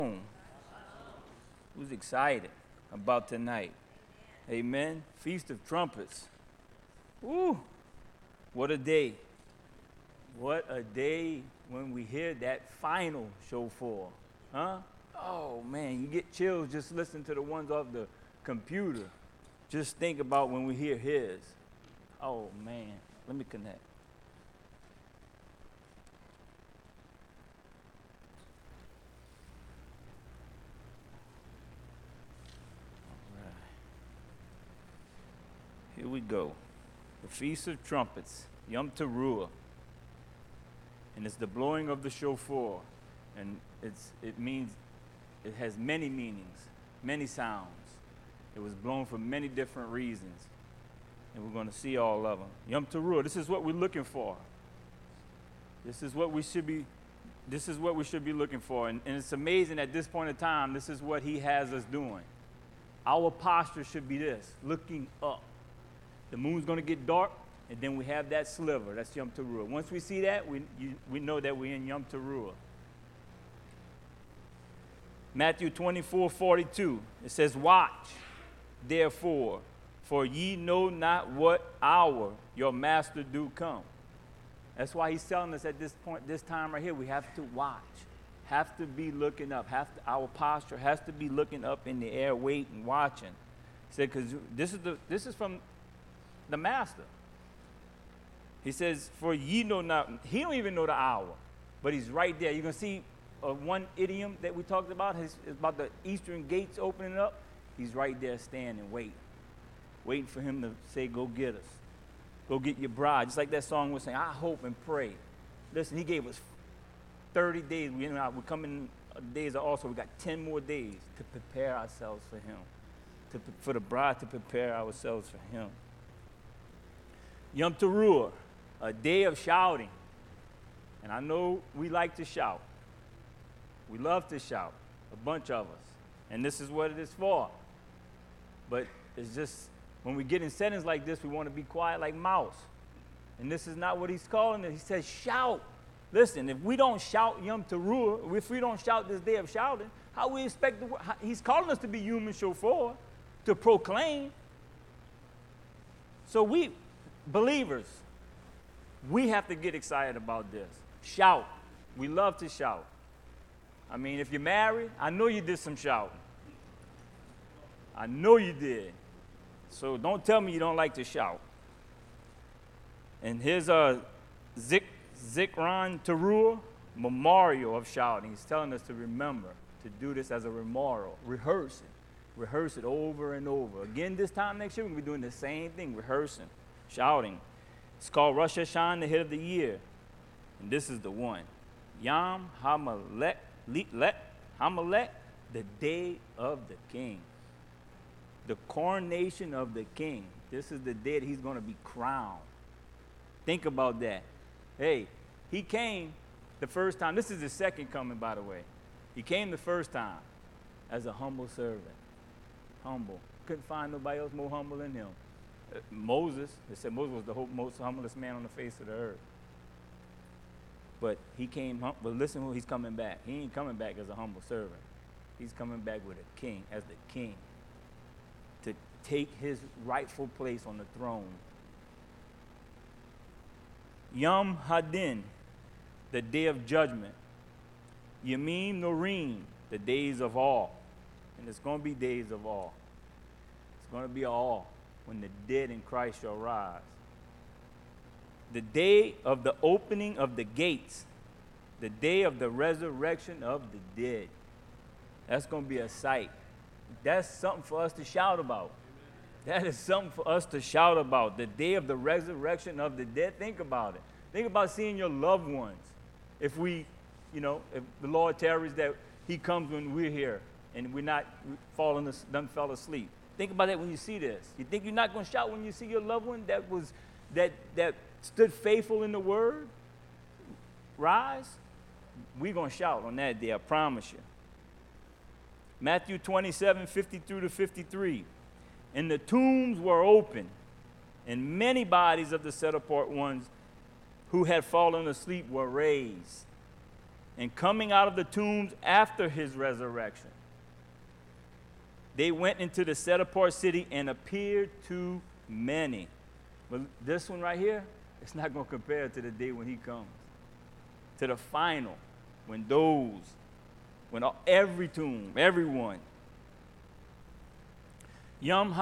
Who's excited about tonight? Amen. Feast of Trumpets. Woo! What a day. What a day when we hear that final shofar. Huh? Oh man, you get chills just listening to the ones off the computer. Just think about when we hear his. Oh man, let me connect. Here we go. The Feast of Trumpets, Yom Teruah. And it's the blowing of the shofar. And it has many meanings, many sounds. It was blown for many different reasons. And we're going to see all of them. Yom Teruah, this is what we're looking for. This is what we should be looking for. And it's amazing at this point in time, this is what he has us doing. Our posture should be this, looking up. The moon's going to get dark, and then we have that sliver. That's Yom Teruah. Once we see that, we know that we're in Yom Teruah. Matthew 24:42. It says, "Watch, therefore, for ye know not what hour your master do come." That's why he's telling us at this time right here, we have to watch, have to be looking up, our posture has to be looking up in the air, waiting, watching. He said, because this is from the master. He says, "For ye know not," he don't even know the hour, but he's right there. You're going to see one idiom that we talked about, is about the eastern gates opening up. He's right there standing, waiting for him to say, "Go get us. Go get your bride." Just like that song was saying, "I hope and pray." Listen, he gave us 30 days. We're coming days also. We got 10 more days to prepare ourselves for him, for the bride to prepare ourselves for him. Yom Teruah, a day of shouting. And I know we like to shout. We love to shout, a bunch of us. And this is what it is for. But it's just, when we get in settings like this, we want to be quiet like mouse. And this is not what he's calling it. He says, shout. Listen, if we don't shout Yom Teruah, if we don't shout this day of shouting, how we expect he's calling us to be human shofar, to proclaim. So we, believers, we have to get excited about this. Shout. We love to shout. I mean, if you're married, I know you did some shouting. I know you did. So don't tell me you don't like to shout. And here's a Zikron Teruah, memorial of shouting. He's telling us to remember, to do this as a memorial. Rehearse it. Rehearse it over and over. Again, this time next year, we're going to be doing the same thing, rehearsing, shouting. It's called Rosh Hashanah, the head of the year. And this is the one. Yom HaMelech, the day of the king. The coronation of the king. This is the day that he's going to be crowned. Think about that. Hey, he came the first time. This is his second coming, by the way. He came the first time as a humble servant. Humble. Couldn't find nobody else more humble than him. Moses, they said Moses was the most humblest man on the face of the earth. But he came, but listen, he's coming back. He ain't coming back as a humble servant. He's coming back with a king, as the king, to take his rightful place on the throne. Yom Hadin, the day of judgment. Yemim Norim, the days of awe. And it's going to be days of awe. It's going to be awe when the dead in Christ shall rise. The day of the opening of the gates, the day of the resurrection of the dead. That's going to be a sight. That's something for us to shout about. That is something for us to shout about. The day of the resurrection of the dead. Think about it. Think about seeing your loved ones. If if the Lord tarries that he comes when we're here and we're not done fell asleep. Think about that when you see this. You think you're not going to shout when you see your loved one that stood faithful in the word rise? We're going to shout on that day, I promise you. Matthew 27:52-53. And the tombs were open, and many bodies of the set apart ones who had fallen asleep were raised. and coming out of the tombs after his resurrection, they went into the set-apart city and appeared to many. But this one right here, it's not going to compare to the day when he comes. To the final, when every tomb, everyone. Yom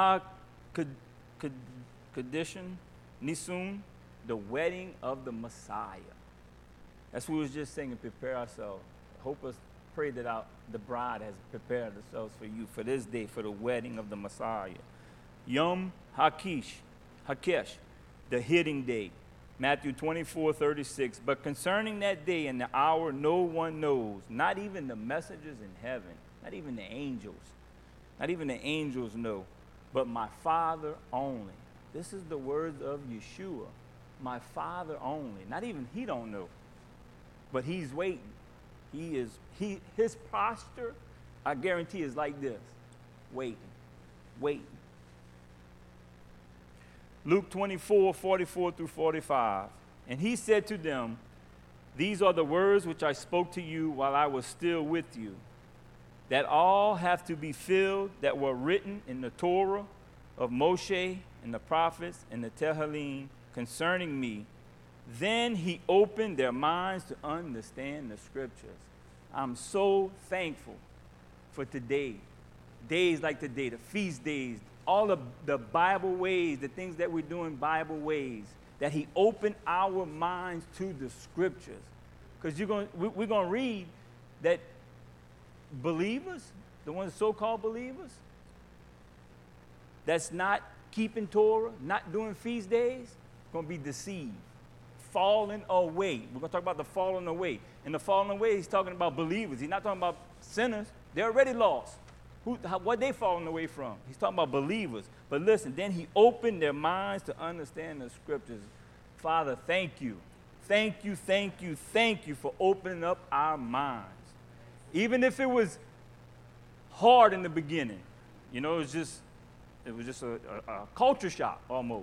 HaKaddishon, Nisun, the wedding of the Messiah. That's what we was just saying, prepare ourselves. Pray that the bride has prepared ourselves for you for this day, for the wedding of the Messiah. Yom Hakesh, the hitting day. Matthew 24:36. But concerning that day and the hour, no one knows, not even the messengers in heaven, not even the angels. Not even the angels know, but my Father only. This is the words of Yeshua. My Father only. Not even he don't know, but he's waiting. His posture, I guarantee, is like this. Waiting. Luke 24:44-45. And he said to them, these are the words which I spoke to you while I was still with you, that all have to be filled that were written in the Torah of Moshe and the prophets and the Tehillim concerning me. Then he opened their minds to understand the scriptures. I'm so thankful for today. Days like today, the feast days, all of the Bible ways, the things that we're doing Bible ways, that he opened our minds to the scriptures. Because we're going to read that believers, the ones so-called believers, that's not keeping Torah, not doing feast days, going to be deceived, falling away. We're going to talk about the falling away. And the falling away, he's talking about believers. He's not talking about sinners. They're already lost. What they falling away from? He's talking about believers. But listen, then he opened their minds to understand the scriptures. Father, thank you. Thank you for opening up our minds. Even if it was hard in the beginning, it was just a culture shock almost,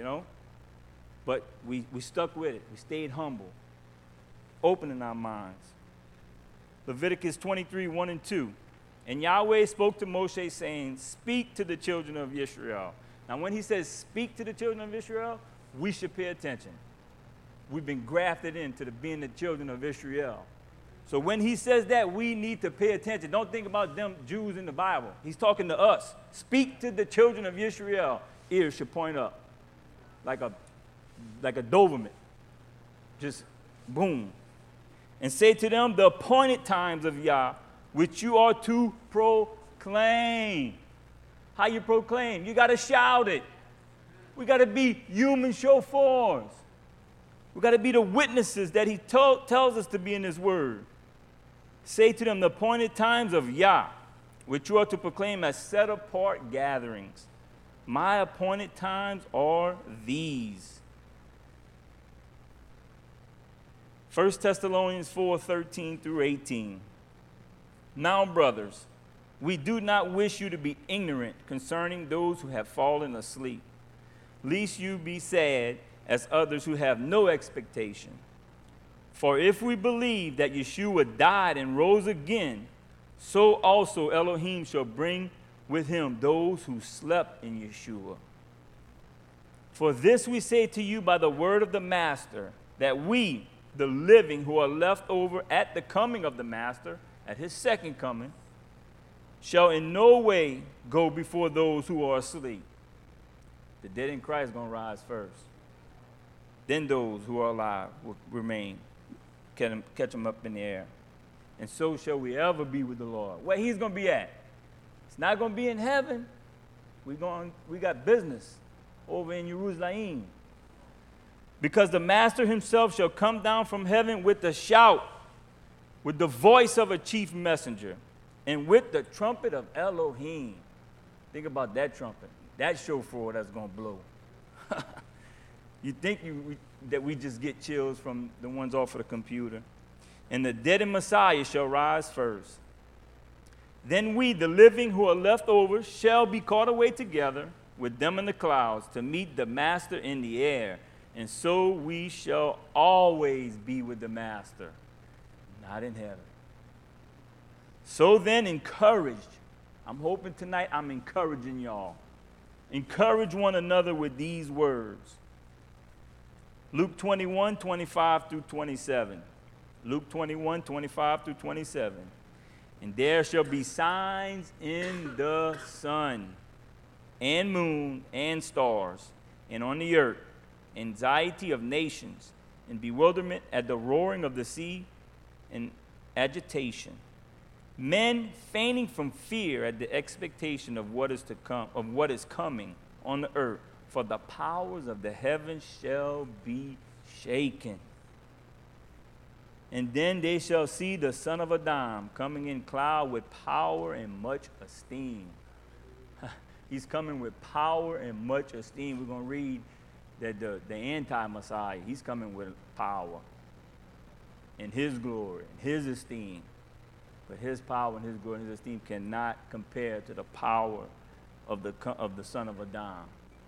But we stuck with it. We stayed humble, opening our minds. Leviticus 23:1-2. And Yahweh spoke to Moshe, saying, speak to the children of Israel. Now, when he says speak to the children of Israel, we should pay attention. We've been grafted into being the children of Israel. So when he says that, we need to pay attention. Don't think about them Jews in the Bible. He's talking to us. Speak to the children of Israel. Ears should point up like a Doberman. Just boom. And say to them the appointed times of Yah, which you are to proclaim. How you proclaim? You got to shout it. We got to be human shofars. We got to be the witnesses that he tells us to be in his word. Say to them the appointed times of Yah, which you are to proclaim as set apart gatherings. My appointed times are these. 1 Thessalonians 4:13-18. Now, brothers, we do not wish you to be ignorant concerning those who have fallen asleep, lest you be sad as others who have no expectation. For if we believe that Yeshua died and rose again, so also Elohim shall bring with him those who slept in Yeshua. For this we say to you by the word of the Master, that we, the living who are left over at the coming of the Master, at his second coming, shall in no way go before those who are asleep. The dead in Christ are going to rise first. Then those who are alive will remain, catch them up in the air. And so shall we ever be with the Lord. Where he's going to be at. It's not going to be in heaven. We got business over in Jerusalem. Because the Master himself shall come down from heaven with a shout, with the voice of a chief messenger, and with the trumpet of Elohim. Think about that trumpet, that shofar that's going to blow. You think that we just get chills from the ones off of the computer. And the dead in Messiah shall rise first. Then we, the living who are left over, shall be caught away together with them in the clouds to meet the Master in the air. And so we shall always be with the Master. Not in heaven. So then, encouraged. I'm hoping tonight I'm encouraging y'all. Encourage one another with these words. Luke 21, 25 through 27. Luke 21, 25 through 27. And there shall be signs in the sun and moon and stars, and on the earth, anxiety of nations, and bewilderment at the roaring of the sea, and agitation. Men fainting from fear at the expectation of what is to come, of what is coming on the earth, for the powers of the heavens shall be shaken. And then they shall see the Son of Adam coming in cloud with power and much esteem. He's coming with power and much esteem. We're going to read that the anti-Messiah, he's coming with power and his glory and his esteem. But his power and his glory and his esteem cannot compare to the power of the Son of Adam.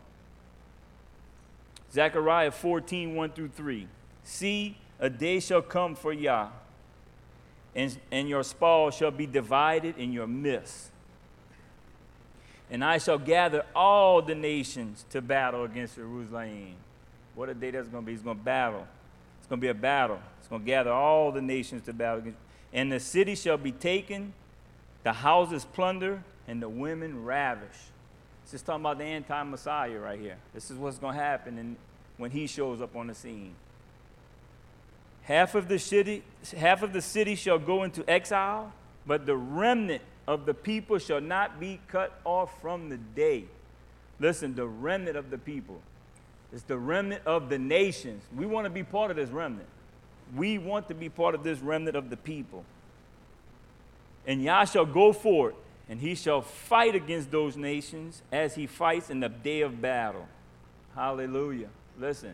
Zechariah 14, 1 through 3. See, a day shall come for Yah, and your spoil shall be divided in your midst. And I shall gather all the nations to battle against Jerusalem. What a day that's going to be. He's going to battle. It's going to be a battle. It's going to gather all the nations to battle against. And the city shall be taken, the houses plundered, and the women ravished. It's just talking about the anti-Messiah right here. This is what's going to happen when he shows up on the scene. Half of the city shall go into exile, but the remnant of the people shall not be cut off from the day. Listen, the remnant of the people. It's the remnant of the nations. We want to be part of this remnant. We want to be part of this remnant of the people. And Yah shall go forth, and he shall fight against those nations as he fights in the day of battle. Hallelujah. Listen,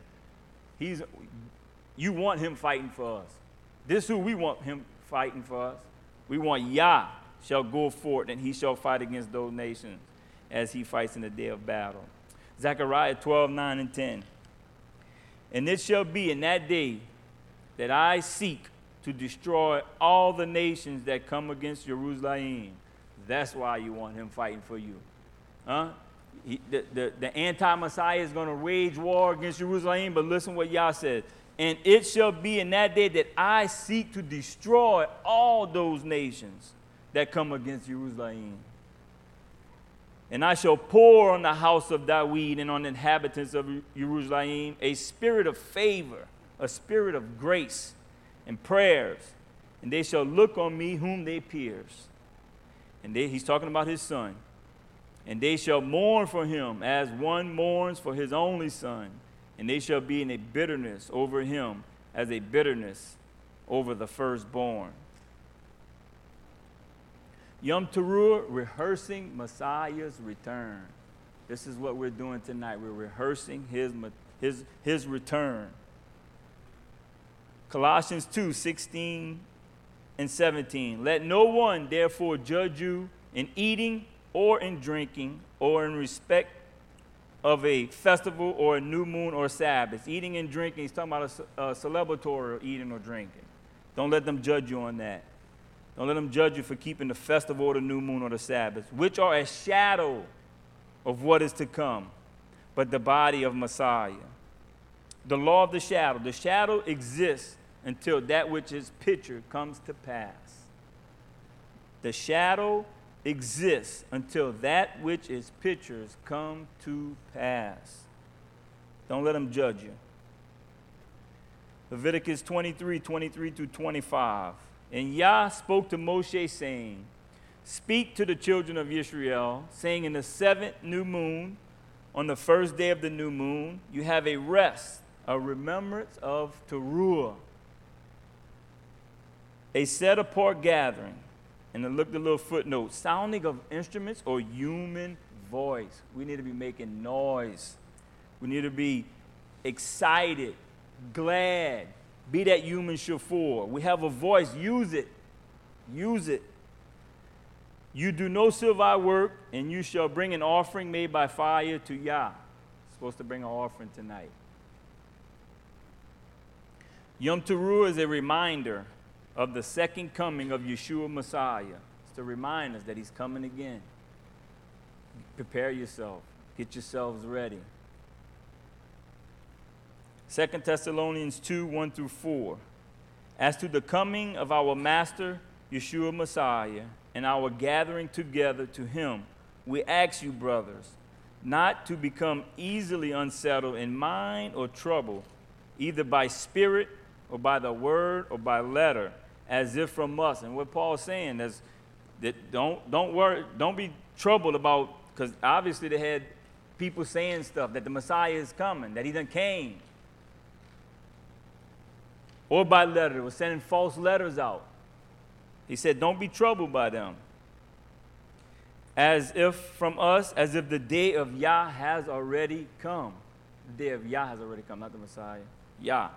you want him fighting for us. This is who we want him fighting for us. We want Yah shall go forth, and he shall fight against those nations as he fights in the day of battle. Zechariah 12, 9 and 10. And it shall be in that day that I seek to destroy all the nations that come against Jerusalem. That's why you want him fighting for you. Huh? The anti-Messiah is going to wage war against Jerusalem, but listen what Yah said. And it shall be in that day that I seek to destroy all those nations that come against Jerusalem. And I shall pour on the house of David and on the inhabitants of Jerusalem a spirit of favor, a spirit of grace and prayers. And they shall look on me whom they pierced. And he's talking about his son. And they shall mourn for him as one mourns for his only son. And they shall be in a bitterness over him as a bitterness over the firstborn. Yom Teruah, rehearsing Messiah's return. This is what we're doing tonight. We're rehearsing his return. Colossians 2, 16 and 17. Let no one therefore judge you in eating or in drinking or in respect of a festival or a new moon or Sabbath. Eating and drinking, he's talking about a celebratory eating or drinking. Don't let them judge you on that. Don't let them judge you for keeping the festival or the new moon or the Sabbath, which are a shadow of what is to come, but the body of Messiah. The law of the shadow exists until that which is pictured comes to pass. The shadow exists until that which is pictures come to pass. Don't let them judge you. Leviticus 23, 23 through 25. And Yah spoke to Moshe, saying, Speak to the children of Israel, saying, in the 7th new moon, on the 1st day of the new moon, you have a rest, a remembrance of Teruah, a set-apart gathering. And then look at the little footnote, sounding of instruments or human voice. We need to be making noise. We need to be excited, glad. Be that human shofar. We have a voice. Use it. Use it. You do no silver work, and you shall bring an offering made by fire to Yah. Supposed to bring an offering tonight. Yom Teruah is a reminder of the second coming of Yeshua Messiah. It's to remind us that he's coming again. Prepare yourself. Get yourselves ready. 2 Thessalonians 2, 1 through 4. As to the coming of our Master, Yeshua Messiah, and our gathering together to him, we ask you, brothers, not to become easily unsettled in mind or trouble, either by spirit or by the word or by letter, as if from us. And what Paul's saying is that don't worry, don't be troubled about, because obviously they had people saying stuff that the Messiah is coming, that he done came. Or by letter, they were sending false letters out. He said, don't be troubled by them. As if from us, as if the day of Yah has already come. The day of Yah has already come, not the Messiah. Yah.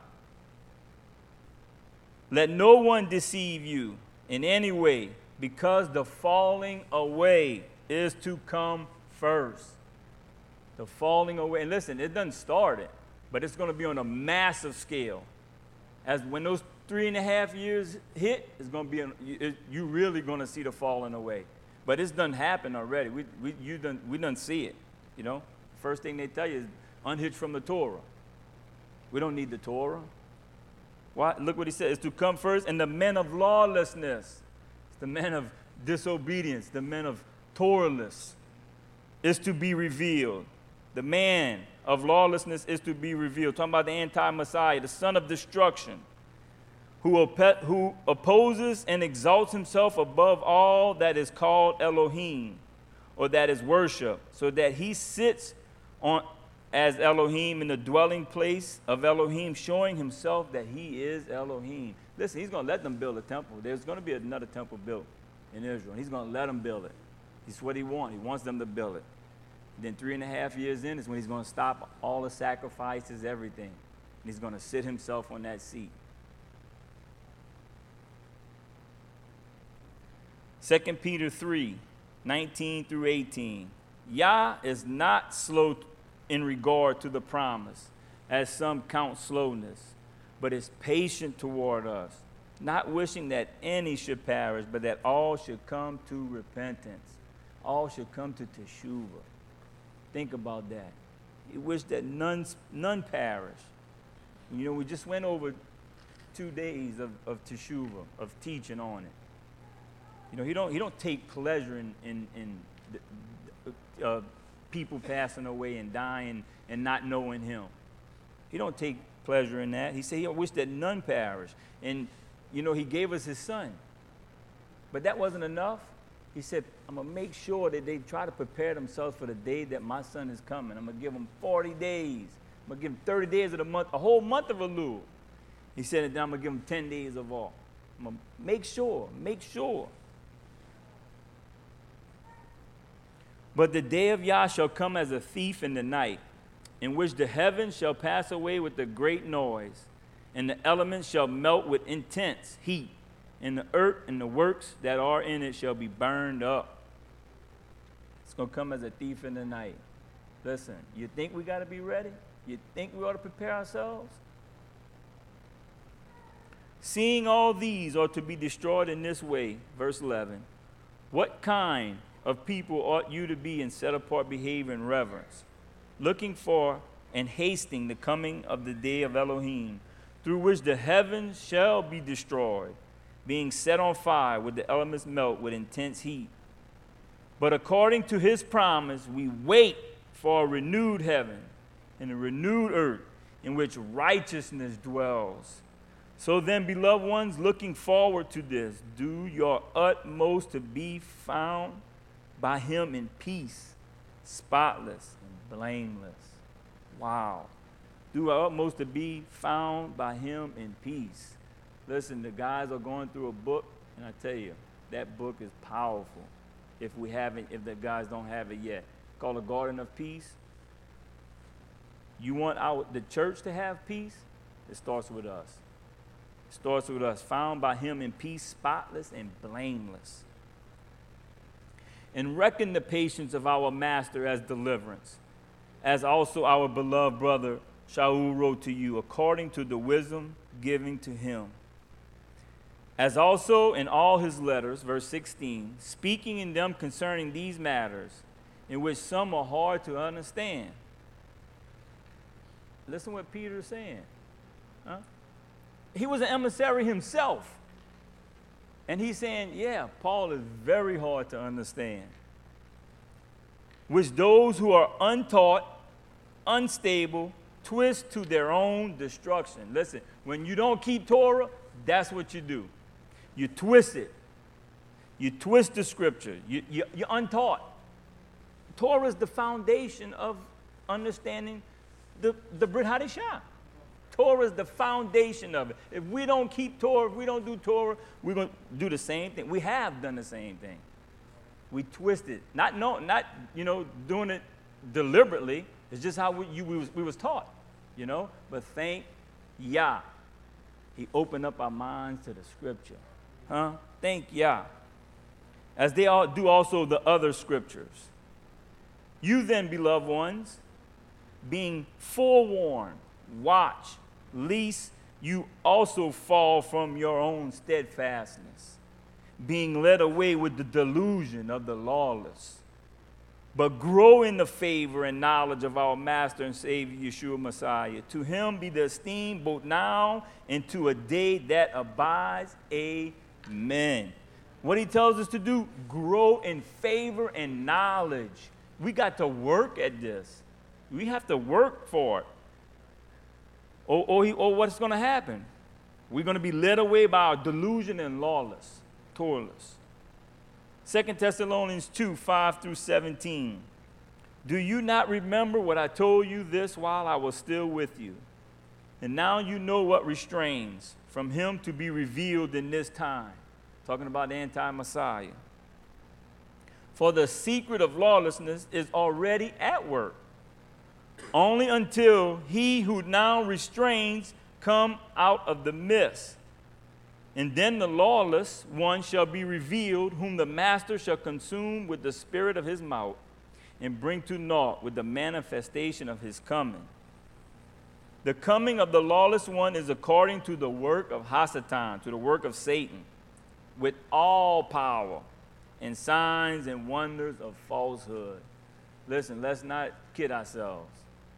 Let no one deceive you in any way, because the falling away is to come first. The falling away. And listen, it doesn't start it, but it's going to be on a massive scale. As when those 3.5 years hit, it's going to be you're really going to see the falling away. But it's done happened already. We done see it. You know, first thing they tell you is unhitch from the Torah. We don't need the Torah. Why? Look what he said. It's to come first, and the men of lawlessness, it's the men of disobedience, the men of Torahless, is to be revealed. The man of lawlessness is to be revealed. Talking about the anti-Messiah, the son of destruction, who opposes and exalts himself above all that is called Elohim, or that is worship, so that he sits on as Elohim in the dwelling place of Elohim, showing himself that he is Elohim. Listen, he's going to let them build a temple. There's going to be another temple built in Israel. He's going to let them build it. It's what he wants. He wants them to build it. Then 3.5 years in is when he's going to stop all the sacrifices, everything. And he's going to sit himself on that seat. 2 Peter 3, 19 through 18. Yah is not slow in regard to the promise, as some count slowness, but is patient toward us, not wishing that any should perish, but that all should come to repentance. All should come to teshuvah. Think about that. He wished that none perish. You know, we just went over 2 days of teshuvah, of teaching on it. You know, he don't take pleasure in people passing away and dying and not knowing him. He don't take pleasure in that. He said he wished that none perish. And, you know, he gave us his son. But that wasn't enough. He said, I'm going to make sure that they try to prepare themselves for the day that my son is coming. I'm going to give them 40 days. I'm going to give them 30 days of the month, a whole month of Elul. He said, and then I'm going to give them 10 days of all. I'm going to make sure. But the day of Yah shall come as a thief in the night, in which the heavens shall pass away with a great noise, and the elements shall melt with intense heat, and the earth and the works that are in it shall be burned up. It's going to come as a thief in the night. Listen, you think we got to be ready? You think we ought to prepare ourselves? Seeing all these are to be destroyed in this way, verse 11, what kind of people ought you to be in set-apart behavior and reverence, looking for and hasting the coming of the day of Elohim, through which the heavens shall be destroyed, being set on fire with the elements melt with intense heat. But according to his promise, we wait for a renewed heaven and a renewed earth in which righteousness dwells. So then, beloved ones, looking forward to this, do your utmost to be found by him in peace, spotless and blameless. Wow. Do our utmost to be found by him in peace. Listen, the guys are going through a book, and I tell you, that book is powerful. If the guys don't have it yet, called The Garden of Peace. You want the church to have peace? It starts with us. It starts with us, found by him in peace, spotless and blameless. And reckon the patience of our master as deliverance, as also our beloved brother Shaul wrote to you, according to the wisdom given to him, As also in all his letters, verse 16, speaking in them concerning these matters, in which some are hard to understand. Listen what Peter is saying. Huh? He was an emissary himself. And he's saying, yeah, Paul is very hard to understand. Which those who are untaught, unstable, twist to their own destruction. Listen, when you don't keep Torah, that's what you do. You twist it. You twist the scripture. You're untaught. Torah is the foundation of understanding the Brit Hadashah. Torah is the foundation of it. If we don't keep Torah, if we don't do Torah, we're going to do the same thing. We have done the same thing. We twist it. Not doing it deliberately. It's just how we was taught, But thank Yah. He opened up our minds to the scripture. Thank Yah. As they all do also the other scriptures. You then, beloved ones, being forewarned, watch, lest you also fall from your own steadfastness, being led away with the delusion of the lawless. But grow in the favor and knowledge of our Master and Savior, Yeshua Messiah. To him be the esteem both now and to a day that abides. Amen. What he tells us to do, grow in favor and knowledge. We got to work at this. We have to work for it. Or what's going to happen? We're going to be led away by our delusion and lawless, Torahs. 2 Thessalonians 2, 5 through 17. Do you not remember what I told you this while I was still with you? And now you know what restrains from him to be revealed in this time. Talking about the anti-Messiah. For the secret of lawlessness is already at work. Only until he who now restrains come out of the midst. And then the lawless one shall be revealed, whom the master shall consume with the spirit of his mouth and bring to naught with the manifestation of his coming. The coming of the lawless one is according to the work of Hasatan, to the work of Satan, with all power and signs and wonders of falsehood. Listen, let's not kid ourselves.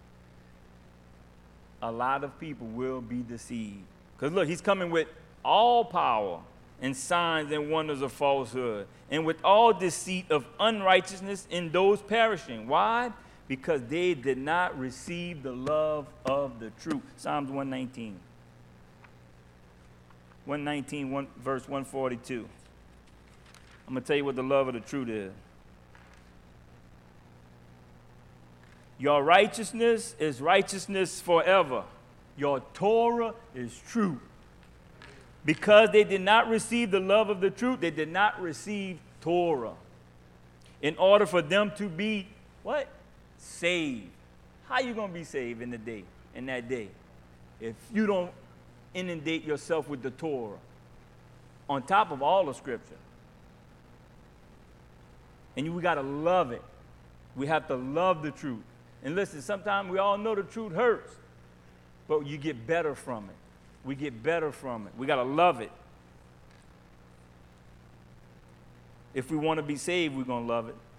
A lot of people will be deceived. Because look, he's coming with all power and signs and wonders of falsehood, and with all deceit of unrighteousness in those perishing. Why? Because they did not receive the love of the truth. Psalms 119. 119, verse 142. I'm going to tell you what the love of the truth is. Your righteousness is righteousness forever. Your Torah is true. Because they did not receive the love of the truth, they did not receive Torah. In order for them to be, what? Saved. How are you going to be saved in that day? If you don't inundate yourself with the Torah, on top of all the scripture. And we got to love it. We have to love the truth. And listen, sometimes we all know the truth hurts, but you get better from it. We get better from it. We got to love it. If we want to be saved, we're going to love it.